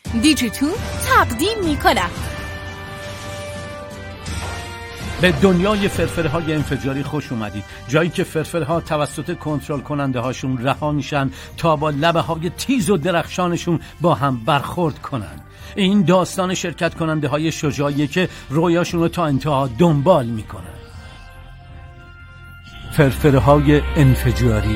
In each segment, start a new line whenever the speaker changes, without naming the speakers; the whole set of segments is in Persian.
دیجیتون تقدیم می‌کند.
به دنیای فرفرهای انفجاری خوش اومدید، جایی که فرفرها توسط کنترل کننده هاشون رها میشن تا با لبه های تیز و درخشانشون با هم برخورد کنن. این داستان شرکت کننده های شجاعیه که رویاشون رو تا انتها دنبال میکنن. فرفرهای انفجاری.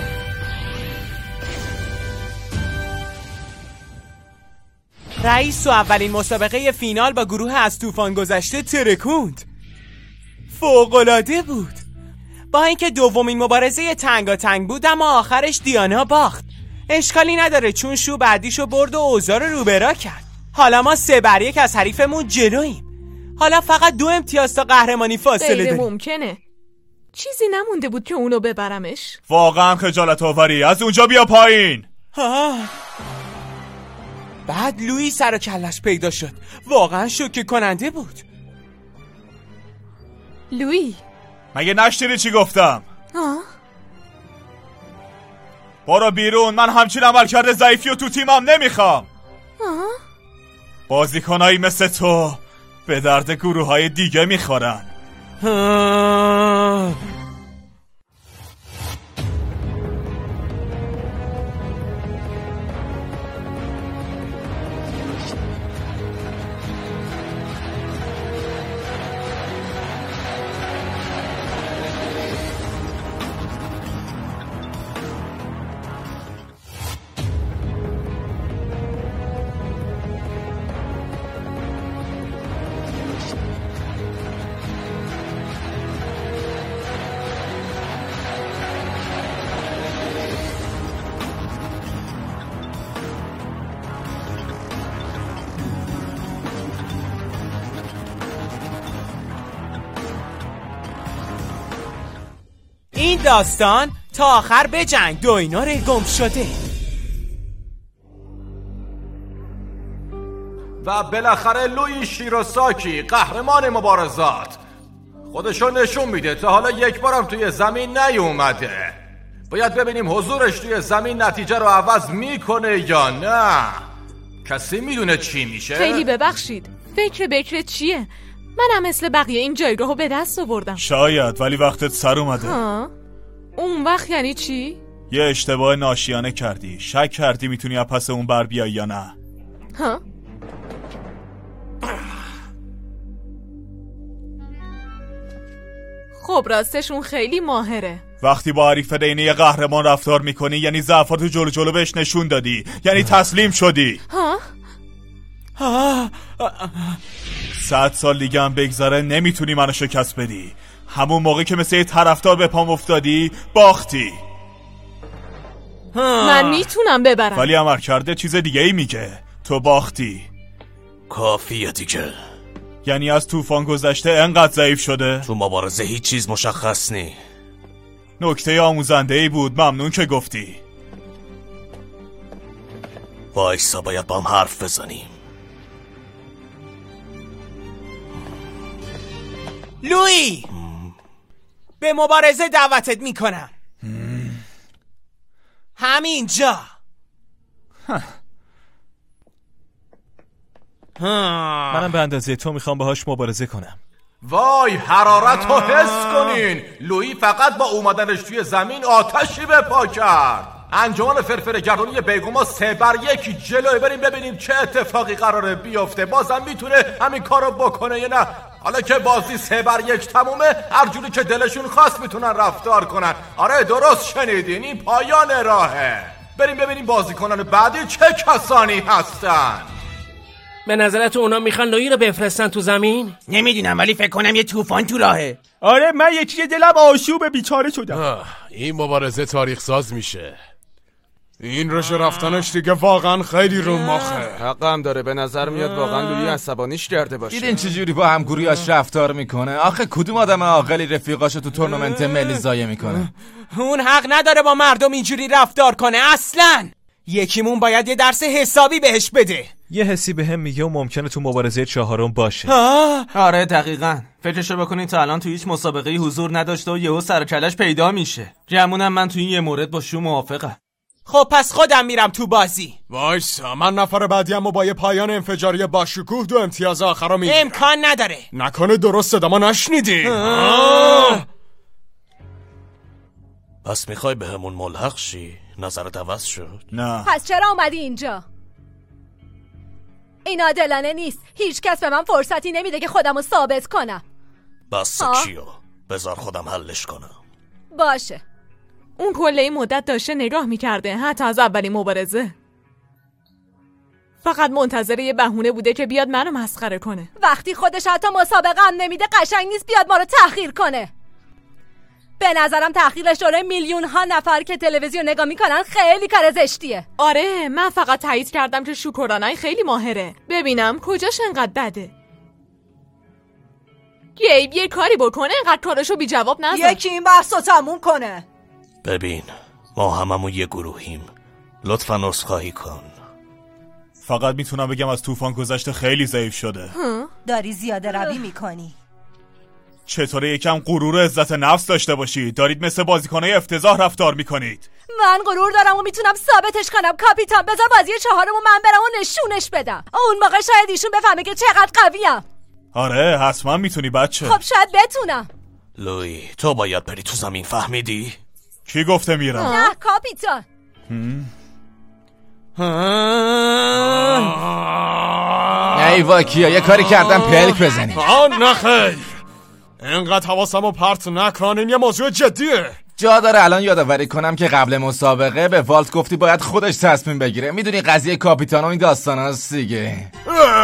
رئیس و اولین مسابقه فینال با گروه از طوفان گذشته ترکوند. فوق‌العاده بود. با اینکه دومین مبارزه تنگاتنگ بود اما آخرش دیانا باخت. اشکالی نداره چون شو بعدیشو برد و اوضاع رو روبرا کرد. حالا ما 3-1 از حریفمون جلوییم. حالا فقط 2 امتیاز تا قهرمانی فاصله داریم.
غیر ممکنه. چیزی نمونده بود که اونو ببرمش.
واقعا خجالت آوری. از اونجا بیا پایین.
بعد لویی سر و کلش پیدا شد. واقعا شوکه کننده بود.
لویی
مگه نشنیدی چی گفتم؟ برو بیرون. من همچین عملکرد ضعیفی و تو تیمم نمیخوام. بازیکنایی مثل تو به درد گروه‌های دیگه میخورن.
این داستان تا آخر بجنگ دوینار گم شده.
و بالاخره لویی شیروساکی قهرمان مبارزات خودشو نشون میده. تا حالا یک بارم توی زمین نیومده. باید ببینیم حضورش توی زمین نتیجه رو عوض میکنه یا نه. کسی میدونه چی میشه؟
خیلی ببخشید. فکر چیه؟ منم مثل بقیه این جایگاهو به دست آوردم.
شاید، ولی وقتت سر اومده.
اون وقت یعنی چی؟
یه اشتباه ناشیانه کردی. شک کردی میتونی از پس اون بر بیای یا نه.
خب راستش اون خیلی ماهره.
وقتی با حریف دینه یه قهرمان رفتار میکنی یعنی ضعفاتو جلو بهش نشون دادی، یعنی تسلیم شدی. 100 سال دیگه هم بگذره نمیتونی منو شکست بدی. همون موقع که مثل یه طرفدار به پام افتادی باختی.
من میتونم ببرم.
ولی عمر کرده چیز دیگه ای میگه. تو باختی.
کافیه دیگه.
یعنی از طوفان گذشته انقدر ضعیف شده؟
تو مبارزه هیچ چیز مشخص نی.
نکته آموزنده ای بود. ممنون که گفتی.
وایسا، باید با هم حرف بزنیم.
لویی به مبارزه دعوتت میکنم. همینجا.
منم به اندازه تو میخوام باهاش مبارزه کنم.
وای حرارت رو حس کنین. لویی فقط با اومدنش توی زمین آتشی به پا کرد. انجمن فرفر گردونی بیگما 3-1 جلوی. بریم ببینیم چه اتفاقی قراره بیفته. بازم میتونه همین کارو بکنه یا نه. حالا که بازی 3-1 تمومه، هر جوری که دلشون خواست میتونن رفتار کنن. آره درست شنیدین، این پایان راهه. بریم ببینیم بازیکنان بعدی چه کسانی هستن.
به نظرت اونا میخوان لویی رو بفرستن تو زمین؟
نمیدونم ولی فکر کنم یه طوفان تو راهه.
آره من یکی دلم آشوب بیچاره شدم.
این مبارزه تاریخ ساز میشه. این روش رفتنش دیگه واقعا خیلی رو ماخه.
حقم داره. به نظر میاد واقعا لویی عصبانیش کرده باشه.
دیدین چجوری با همگوریاش رفتار میکنه؟ آخه کدوم آدم عاقلی رفیقاشو تو تورنمنت ملی ضایع میکنه؟
اون حق نداره با مردم اینجوری رفتار کنه اصلاً. یکیمون باید یه درس حسابی بهش بده.
یه حسی بهم میگه و ممکنه تو مبارزه 4 باشه.
آره دقیقاً. فکرشو بکنین تا الان تو هیچ مسابقه‌ای حضور نداشته و یهو سر کلش پیدا میشه. گمونم من تو این یه مورد با شو موافقم.
خب پس خودم میرم تو بازی.
وایسا، من نفر بعدی هم با یه پایان انفجاری با شکوه 2 امتیاز آخر رو میگیرم.
امکان نداره.
نکنه درست صدامو نشنیدی؟
پس میخوای به همون ملحق شی؟ نظرت عوض شد؟
نه.
پس چرا اومدی اینجا؟ این عادلانه نیست. هیچ کس به من فرصتی نمیده که خودمو ثابت کنم.
بس کیو؟ بذار خودم حلش کنم.
باشه.
اون کل این مدت داشته نگاه میکرده، حتی از اولین مبارزه. فقط منتظر یه بهونه بوده که بیاد منو مسخره کنه.
وقتی خودش حتی مسابقه هم نمیده قشنگ نیست بیاد ما رو تحقیر کنه. به نظرم تحقیرش جلوی میلیون ها نفر که تلویزیون نگاه میکنن خیلی کار زشتیه.
آره، من فقط تایید کردم که شوکرانای خیلی ماهره. ببینم کجاش انقدر بده. یه کاری بکنه، انقدر کارشو بی جواب نذار.
یکی این بحثو تموم کنه.
ببین، ما هممون یه گروهیم. لطفاً عذرخواهی کن.
فقط میتونم بگم از طوفان گذشته خیلی ضعیف شده.
داری زیاده روی میکنی.
چطوره یکم غرور و عزت نفس داشته باشید؟ دارید مثل بازیکنای افتضاح رفتار میکنید.
من غرور دارم و میتونم ثابتش کنم. کاپیتان بذار بازی 4 من برم و نشونش بدم. اون موقع شاید ایشون بفهمه که چقدر قویم.
آره حتما میتونی بچه.
خب شاید بتونم.
لوی، تو باید بری تو زمین، فهمیدی؟
کی گفته میرم؟
نه کاپیتان.
ای واکیا، یه کاری کردم پلک بزنی.
نه خیر، اینقدر حواسمو پرت نکنین، یه موضوع جدیه.
جا داره الان یادآوری کنم که قبل مسابقه به والت گفتی باید خودش تصمیم بگیره. میدونی قضیه کاپیتان و این داستاناست دیگه.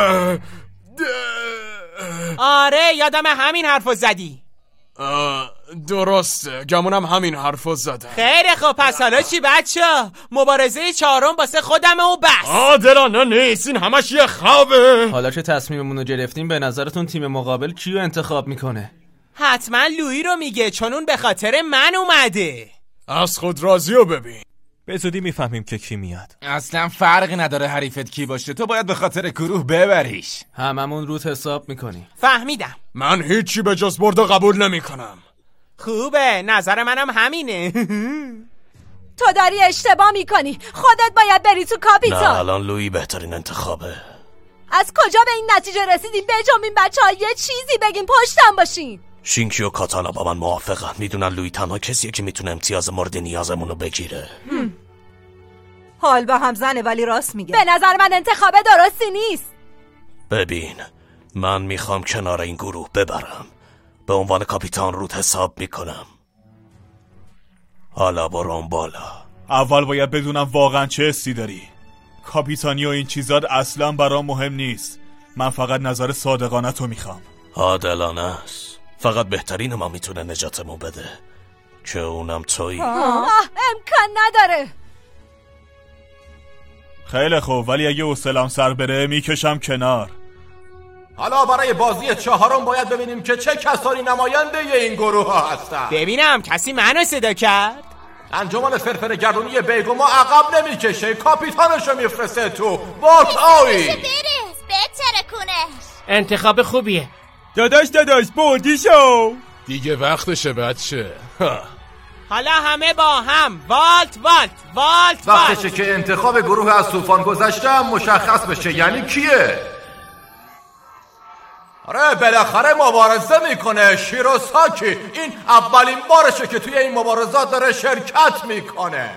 آره یادم همین حرفو زدی.
درسته، گمونم همین حرفو زدم.
خیلی خوب، پس حالا چی بچه؟ مبارزه 4 واسه خودمه و بس.
عادلانه نیست، این همش یه خوابه.
حالا که تصمیممون رو گرفتیم، به نظرتون تیم مقابل کیو انتخاب میکنه؟
حتما لویی رو میگه، چون اون به خاطر من اومده.
از خود راضیو ببین.
به زودی میفهمیم که کی میاد.
اصلا فرقی نداره حریفت کی باشه، تو باید به خاطر گروه ببریش.
هممون روت حساب میکنی.
فهمیدم.
من هیچی به جز برد قبول نمیکنم.
خوبه، نظر منم همینه.
تو داری اشتباه میکنی. خودت باید بری تو کاپیتان.
نه، الان لویی بهترین انتخابه.
از کجا به این نتیجه رسیدیم؟ بجنبین بچه‌ها، یه چیزی بگین، پشتم باشین.
شینکی و کاتانا با من موافقن. میدونن لویی تنها کسیه که میتونه امتیاز مورد نیازمونو بگیره.
حال به هم زنه ولی راست میگه.
به نظر من انتخاب درستی نیست.
ببین، من میخوام کنار این گروه ببرم. به عنوان کاپیتان رود حساب میکنم. حالا برام بالا.
اول باید بدونم واقعا چه حسی داری. کاپیتانی و این چیزات اصلا برام مهم نیست. من فقط نظر صادقانه تو میخوام.
عادلانه است. فقط بهترین ما میتونه نجاتمو بده، که اونم تویی.
امکان نداره.
خیلی خوب، ولی اگه حوصله‌ام سر بره میکشم کنار.
حالا برای بازی 4 باید ببینیم که چه کسانی نماینده این گروه ها هستن.
ببینم کسی منو صدا کرد؟
انجمن فرفر گردونی بیگما عقب نمیکشه، کاپیتانشو میفرسته تو. والت آوی
بهتره کنش.
انتخاب خوبیه.
داداش بودی شو.
دیگه وقتشه بچه.
حالا همه با هم والت.
وقتشه که انتخاب گروه از طوفان گذشته مشخص بشه. یعنی کیه؟ آره بالاخره مبارزه میکنه شیروساکی. این اولین بارشه که توی این مبارزات داره شرکت میکنه.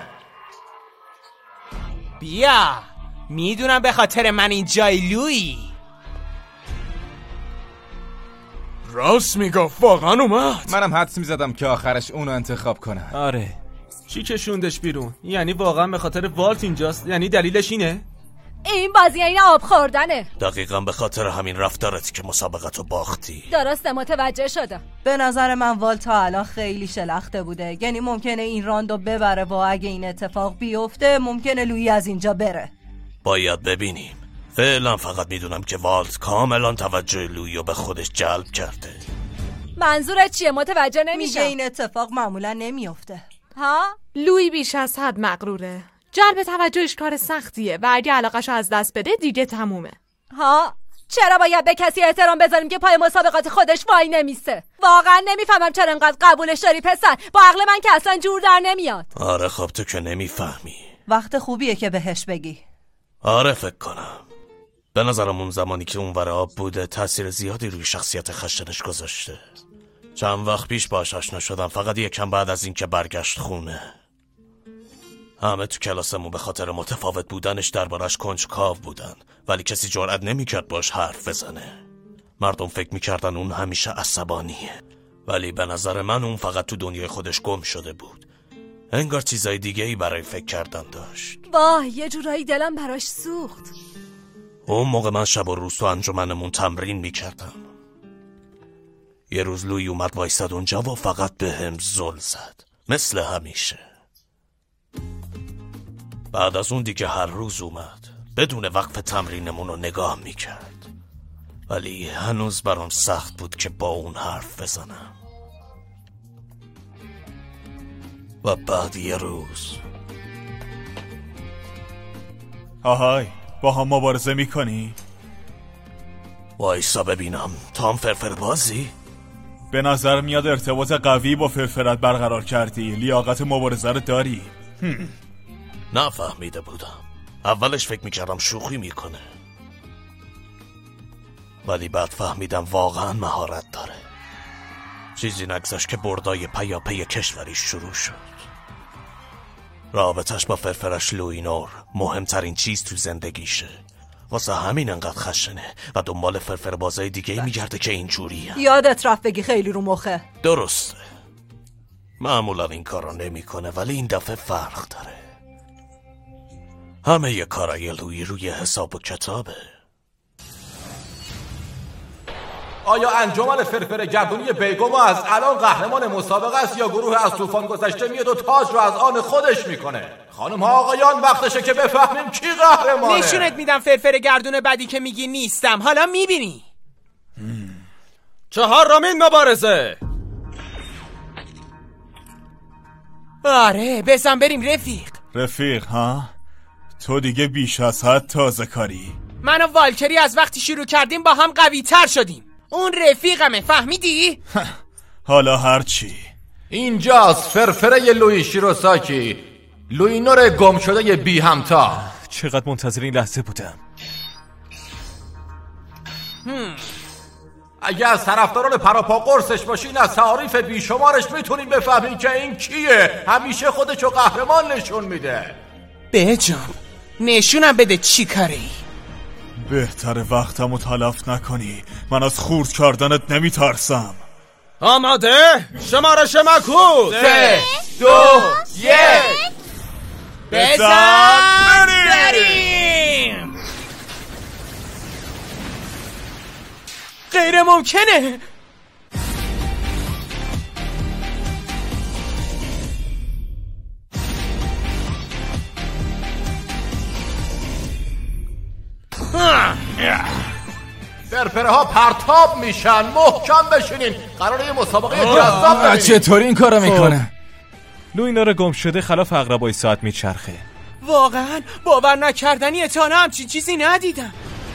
بیا، میدونم به خاطر من این جای لویی.
راست میگفت، واقعا اومد.
منم حدس میزدم که آخرش اونو انتخاب کنه.
آره، چی کشوندش بیرون؟ یعنی واقعا به خاطر والت اینجاست؟ یعنی دلیلش اینه؟
این بازی این آب خوردنه.
دقیقاً به خاطر همین رفتارت که مسابقتو باختی.
درسته، متوجه شدم.
به نظر من والت تا الان خیلی شلخته بوده. یعنی ممکنه این راندو ببره و اگه این اتفاق بیفته ممکنه لویی از اینجا بره.
باید ببینیم. فعلا فقط میدونم که والت کاملا توجه لویی رو به خودش جلب کرده.
منظورت چیه؟ متوجه نمیشم.
میگه این اتفاق معمولا نمیفته.
ها؟
لویی بیش از حد مغروره. جلب توجهش کار سختیه و اگه علاقه‌شو از دست بده دیگه تمومه.
ها؟ چرا باید به کسی احترام بذاریم که پای مسابقات خودش وای نمیسته؟ واقعا نمیفهمم چرا انقدر قبولش داری پسر. با عقل من که اصلا جور در نمیاد.
آره خب تو که نمیفهمی.
وقت خوبیه که بهش بگی.
آره فکر کنم. به نظرم اون زمانی که اونور آب بوده تاثیر زیادی روی شخصیت خشنش گذاشته. چند وقت پیش باهاش آشنا شدم، فقط یکم بعد از این که برگشت خونه. همه تو کلاسمون به خاطر متفاوت بودنش دربارش کنجکاو بودن، ولی کسی جرئت نمیکرد باش حرف بزنه. مردم فکر میکردن اون همیشه عصبانیه، ولی به نظر من اون فقط تو دنیای خودش گم شده بود. انگار چیزای دیگه ای برای فکر کردن داشت.
واه، یه جورایی دلم براش سوخت.
اون موقع من شب و روز تو انجمنمون تمرین میکردم. یه روز لویی اومد وایستاد اونجا و فقط به هم زل زد، مثل همیشه. بعد از اون دیگه هر روز اومد، بدون وقف تمرینمون رو نگاه میکرد، ولی هنوز برام سخت بود که با اون حرف بزنم. و بعد یه روز
آهای، با هم مبارزه میکنی؟
وایسا ببینم، تو هم فرفر بازی؟
به نظر میاد ارتباط قوی با فرفرت برقرار کردی. لیاقت مبارزه رو داری.
نفهمیده بودم. اولش فکر میکردم شوخی میکنه، ولی بعد فهمیدم واقعا مهارت داره. چیزی نگذشت که بردای پیاپی کشوریش شروع شد. رابطش با فرفرش لوینور مهمترین چیز تو زندگیشه، واسه همین انقدر خشنه و دنبال فرفر بازای دیگه میگرده که اینجوریه.
یادت رفت بگی خیلی رو مخه.
درسته، معمولا این کارو نمیکنه، ولی این دفعه فرق داره. همه یه کارای لویی روی حساب و کتابه.
آیا انجمن فرفر گردونی بیگم از الان قهرمان مسابقه است یا گروه از طوفان گذشته میاد و تاج رو از آن خودش میکنه؟ خانم ها آقایان، وقتشه که بفهمیم کی قهرمانه.
نشونت میدم فرفر گردون بعدی که میگی نیستم، حالا میبینی.
4مین مبارزه.
آره، بزن بریم رفیق.
رفیق ها؟ تو دیگه بیش از حد تازه کاری.
من و والکری از وقتی شروع کردیم با هم قوی تر شدیم. اون رفیقمه، فهمیدی؟
حالا هرچی.
اینجاست فرفره لویی شیروساکی، لوینور گم شده ی بی همتا.
چقدر منتظر این لحظه بودم.
اگه از طرفداران پراپا قرصش باشین، از تعاریف بیشمارش میتونین بفهمین که این کیه. همیشه خودشو قهرمان نشون میده.
بهجام، نشونم بده چی کاری.
بهتره وقتمو تلف نکنی، من از خورد کردنت نمیترسم.
آماده؟ شمارش مکود
3 2 1
بزن بریم. غیر ممکنه.
فرفره ها پرتاب میشن، محکم بشینین، قراره یه مسابقه جذاب ببینیم.
چطوری این کارو میکنه؟
لوینور گم شده خلاف عقربای ساعت میچرخه.
واقعا باور نکردنیه، تا نه همچین چیزی ندیدم.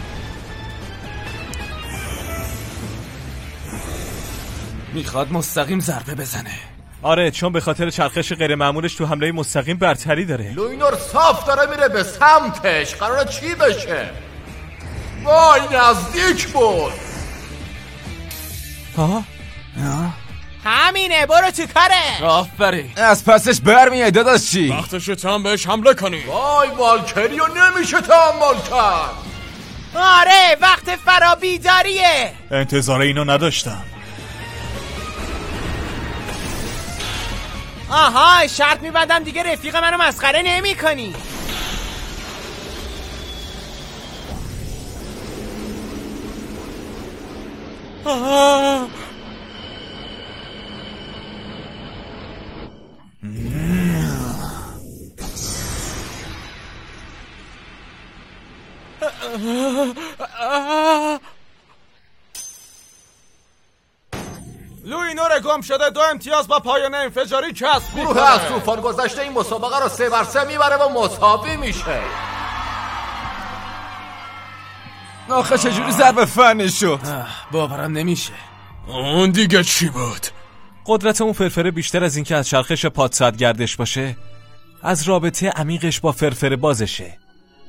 میخواد مستقیم ضربه بزنه.
آره، چون به خاطر چرخش غیر معمولش تو حمله مستقیم برتری داره.
لوینور صاف داره میره به سمتش، قراره چی بشه؟ وای نزدیک بود.
همینه، برو تو کاره.
آفرین.
از پسش برمیای داداش. چی؟
وقتشه تام بهش حمله کنی.
وای والکریو نمیشه تحمل کرد.
آره، وقت فرابیداریه.
انتظار اینو نداشتم.
آها، شرط میبندم دیگه رفیق منو مسخره نمی کنی.
لوینور گم شده 2 امتیاز با پایان انفجاری کسب میکنه.
گروه از طوفان گذشته این مسابقه رو 3-3 میبره و مساوی میشه.
آخه چجوری ضربه فنی شد؟
باورم نمیشه.
اون دیگه چی بود؟
قدرت اون فرفره بیشتر از اینکه از چرخش پادساعت گردش باشه، از رابطه عمیقش با فرفره بازشه.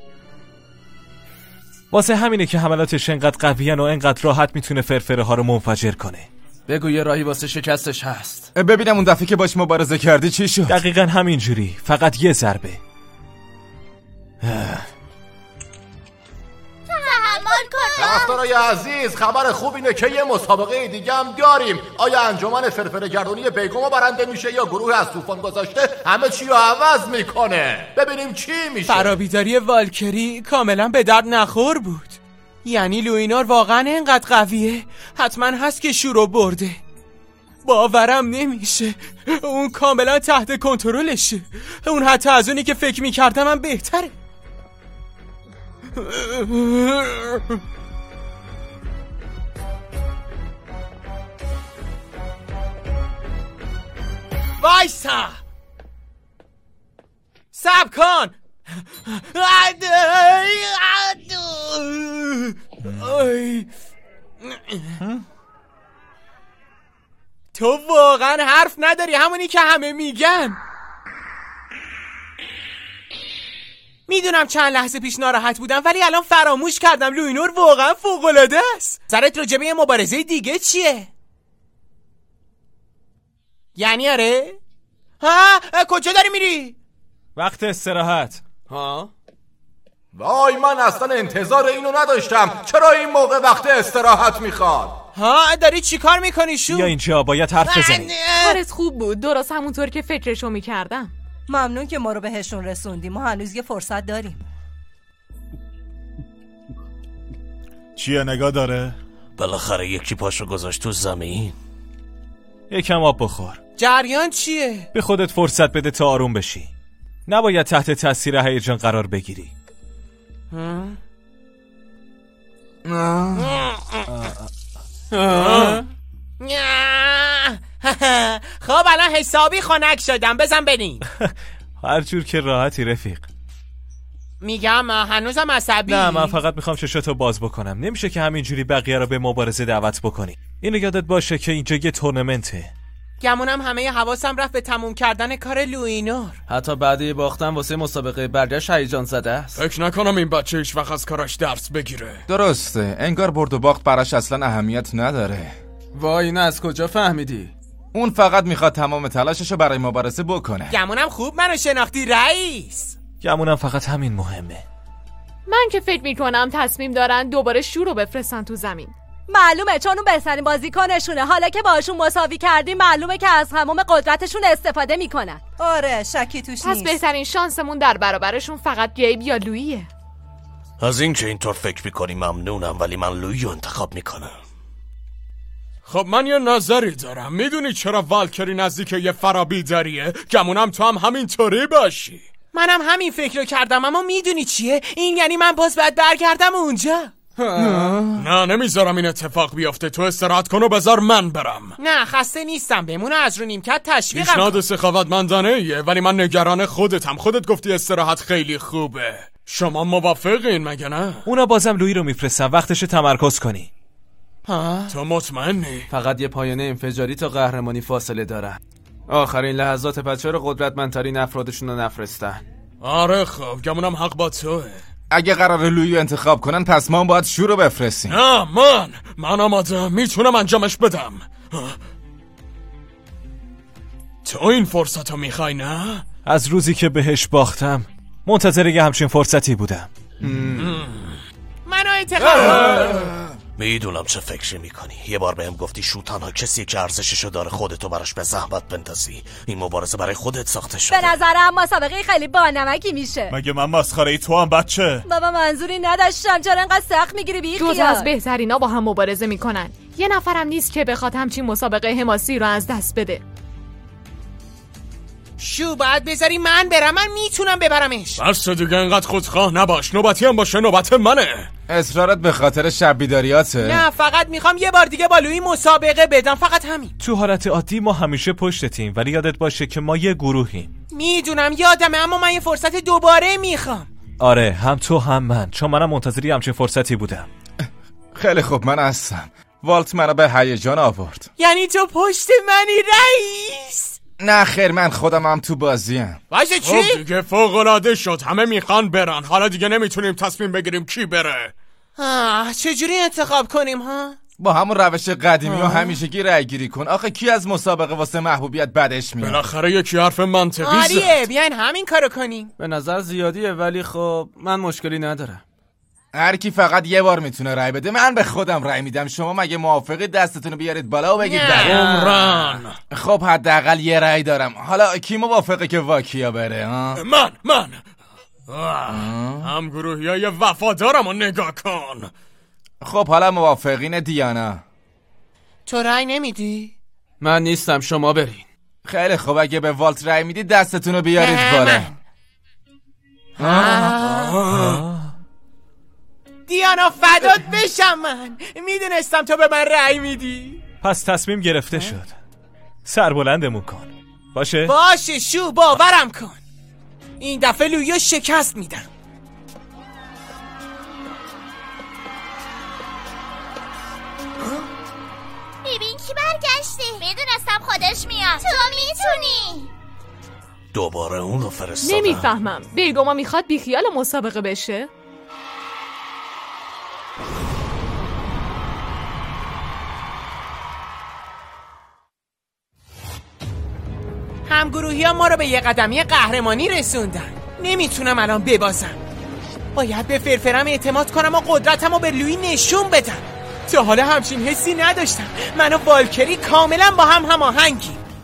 واسه همینه که حملاتش انقدر قویان و انقدر راحت میتونه فرفره ها رو منفجر کنه.
بگو یه راهی واسه شکستش هست.
ببینم اون دفعه که باش مبارزه کردی چی شد؟
دقیقاً همینجوری، فقط یه ضربه.
طرفدارای عزیز، خبر خوب اینه که یه مسابقه دیگه هم داریم. آیا انجمن فرفره گردونی بیگم برنده میشه یا گروه از طوفان گذشته همه چی رو عوض میکنه؟ ببینیم چی میشه.
فرابیداری والکری کاملا به درد نخور بود. یعنی لوینار واقعا اینقدر قویه؟ حتما هست که شورو برده. باورم نمیشه. اون کاملا تحت کنترلشه. اون حتی از اونی که فکر میکردم هم بهتره. وایسا، صبر کن. تو واقعا حرف نداری، همونی که همه میگن. میدونم چند لحظه پیش ناراحت بودم ولی الان فراموش کردم. لوینور واقعا فوق‌العاده است. سرت راجبه یه مبارزه دیگه چیه؟ یعنی آره؟ ها؟ کجا داری میری؟
وقت استراحت.
ها؟
وای من اصلا انتظار اینو نداشتم. چرا این موقع وقت استراحت میخواد؟
ها داری چی کار میکنی شو؟
یا اینجا باید حرف بزنی.
کارت خوب بود، درست همونطور که فکرشو میکردم.
ممنون که ما رو بهشون رسوندیم. ما هنوز یه فرصت داریم.
چیه نگاه داره؟
بالاخره یکی پاشو گذاشت تو زمین.
یکم آب بخور.
جریان چیه؟
به خودت فرصت بده تا آروم بشی. نباید تحت تاثیر هیجان قرار بگیری.
خب الان حسابی خنک شدم، بزن بریم.
هر جور که راحتی رفیق.
میگم هنوزم عصبی.
نه من فقط میخوام چشاتو باز بکنم. نمیشه که همینجوری بقیه رو به مبارزه دعوت بکنی. اینو یادت باشه که اینجا یه تورنمنته.
گمونم همه حواسم رفت به تموم کردن کار لوینور.
حتی بعد یه باختن واسه مسابقه برگشت هیجان زده است.
فکر نکنم این بچه هیچ وقت از کاراش درس بگیره.
درسته، انگار برد و باخت براش اصلا اهمیت نداره.
وای اینو از کجا فهمیدی؟
اون فقط میخواد تمام تلاششو برای مبارزه بکنه.
گمونم خوب منو شناختی رئیس.
گمونم فقط همین مهمه.
من که فکر میکنم تصمیم دارن دوباره شورو بفرستن تو زمین.
معلومه چون اون بهترین بازیکنشونه. حالا که باشون مساوی کردیم معلومه که از تمام قدرتشون استفاده میکنن.
آره شکی توش نیست.
پس بهترین شانسمون در برابرشون فقط گیب یا لوییه.
از این که اینطور فکر میکنی ممنونم، ولی من لویی رو انتخاب میکنم.
خب من یه نظری دارم. میدونی چرا والکری نزدیک یه فرابیداریه؟ گمونم تو هم همینطوری باشی.
منم همین فکر رو کردم، اما میدونی چیه؟ این یعنی من باز باید برگردم اونجا.
نه نمیذارم این اتفاق بیافته. تو استراحت کن و بذار من برم.
نه خسته نیستم، بمونه از رو نیمکت تشویقم.
پیشنهاد سخاوتمندانه ایه، ولی من نگران خودتم. خودت گفتی استراحت خیلی خوبه. شما موافقین مگه نه؟
اونا بازم لویی رو میفرستن، وقتش تمرکز کنی.
تو مطمئنی؟
فقط یه پایانه انفجاری تا قهرمانی فاصله داره. آخرین لحظات بچه رو قدرتمندترین افرادشون رو نفرستن.
آره خب گمونم حق با توه.
اگه قرار لویی انتخاب کنن پس ما باید شورو بفرستیم.
نه من آماده، میتونم انجامش بدم. تو این فرصت رو میخوای نه؟
از روزی که بهش باختم منتظر یه همچین فرصتی بودم.
منو انتخاب.
میدونم چه فکری میکنی. یه بار بهم گفتی شو تنها کسی که ارزششو داره خودتو براش به زحمت بندازی. این مبارزه برای خودت ساخته شده.
به نظرم مسابقه خیلی بانمکی میشه.
مگه من مسخره ای تو هم بچه؟
بابا منظوری نداشتم. چرا انقدر سخت میگیری بی خیال؟
جز از بهترینا با هم مبارزه میکنن. یه نفرم نیست که بخواد همچین مسابقه حماسی رو از دست بده.
شو باید بذاری من برم، من میتونم ببرمش.
بس دیگه انقدر خودخواه نباش. نوبتی هم باشه نوبت منه.
اصرارت به خاطر شب بیداریاته؟
نه فقط میخوام یه بار دیگه با لویی مسابقه بدم، فقط همین.
تو حالت عادی ما همیشه پشتتیم، ولی یادت باشه که ما یه گروهیم.
میدونم یادمه، اما من یه فرصت دوباره میخوام.
آره هم تو هم من، چون منم منتظری همچین فرصتی بودم.
خیلی خوب من هستم. والت منو به هیجان آورد.
یعنی تو پشت منی رئیس؟
نه خیر، من خودم هم تو بازیم.
واسه چی؟
خب دیگه فوق‌العاده شد، همه میخوان برن، حالا دیگه نمیتونیم تصمیم بگیریم کی بره.
چجوری انتخاب کنیم ها؟
با همون روش قدیمی و همیشگی رای گیری کن. آخه کی از مسابقه واسه محبوبیت بدش میاد؟
بالاخره یکی حرف منطقی زد.
آریه بیاین همین کارو کنیم.
به نظر زیادیه ولی خب من مشکلی ندارم.
هر کی فقط یه بار میتونه رای بده. من به خودم رای میدم. شما مگه موافقی دستتون رو بیارید بالا و بگید
عمران؟
خب حداقل یه رای دارم. حالا کی موافقه که واکیا بره ها؟
من هم گروهیای وفادارم رو نگاه کن.
خب حالا موافقین دیانا؟
تو رای نمیدی؟
من نیستم، شما برین.
خیلی خب اگه به والت رای میدی دستتون رو بیارید بالا.
دیانا فدات بشم، من میدونستم تو به من رأی میدی.
پس تصمیم گرفته شد. سربلندمون کن. باشه
شو باورم کن. این دفعه لویو شکست میدم.
ببین کی برگشته. میدونستم خودش میاد. تو میتونی.
دوباره اون رو فرستادم.
نمیفهمم بیگما میخواد بیخیال مسابقه بشه؟
همگروهی ها ما رو به یه قدمی قهرمانی رسوندن. نمیتونم الان ببازم. باید به فرفرم اعتماد کنم و قدرتم رو به لویی نشون بدم. تا حالا همچین حسی نداشتم. من و والکری کاملا با هم هماهنگیم.